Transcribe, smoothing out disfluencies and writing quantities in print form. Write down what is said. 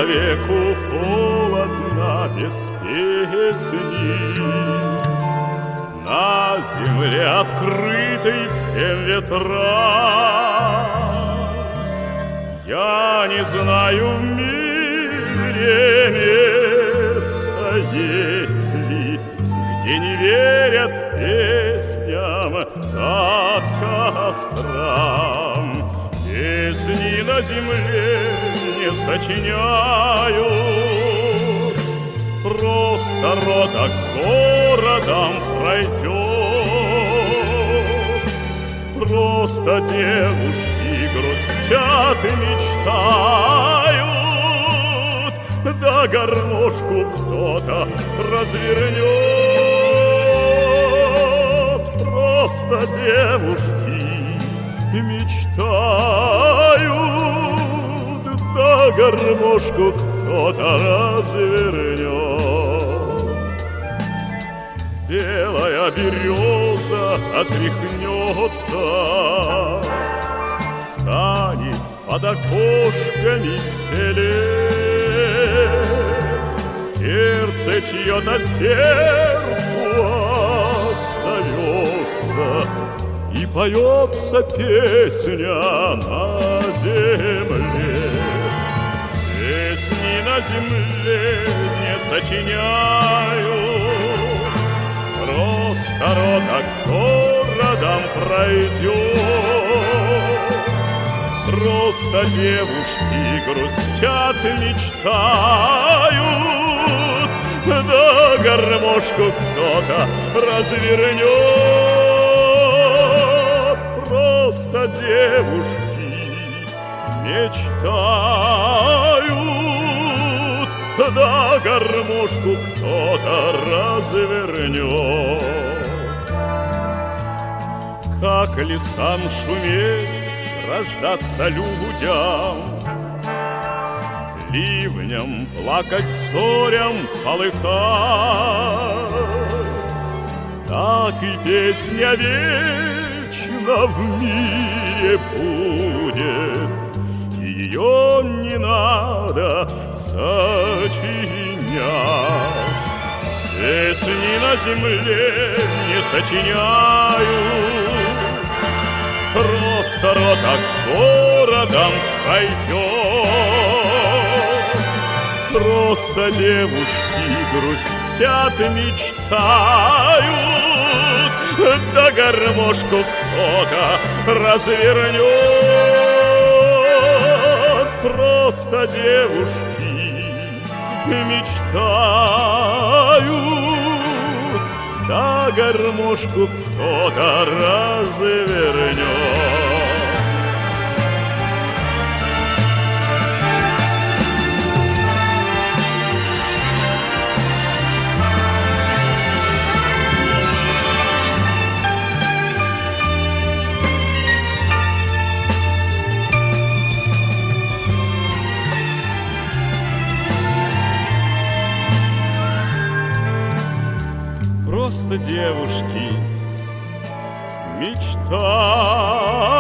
человеку холодно без песни. На земле открытой всем ветрам я не знаю в мире места, есть ли, где не верят песням, как кострам. Песни на земле не сочиняют, просто рода городом пройдет. Просто девушки грустят и мечтают, да гармошку кто-то развернет. Просто девушки мечтают, да гармошку кто-то развернет. Белая береза отряхнется, встанет под окошками в селе. Сердце чье-то сердцу отзовется, и поется песня на земле. Песни на земле не сочиняют, просто рода городом пройдет. Просто девушки грустят и мечтают, да гармошку кто-то развернет. Просто девушки мечтают, да гармошку кто-то развернет. Как лесам шуметь, рождаться людям, ливням плакать, ссорям полыхать, так и песня вечно в мире будет, ее не надо сочинять. Песни на земле не сочиняют, просто рота городом пройдет. Просто девушки грустят и мечтают, да гармошку кто-то развернет. Просто девушки мечтают, да гармошку кто-то развернет. Просто девушки мечтают.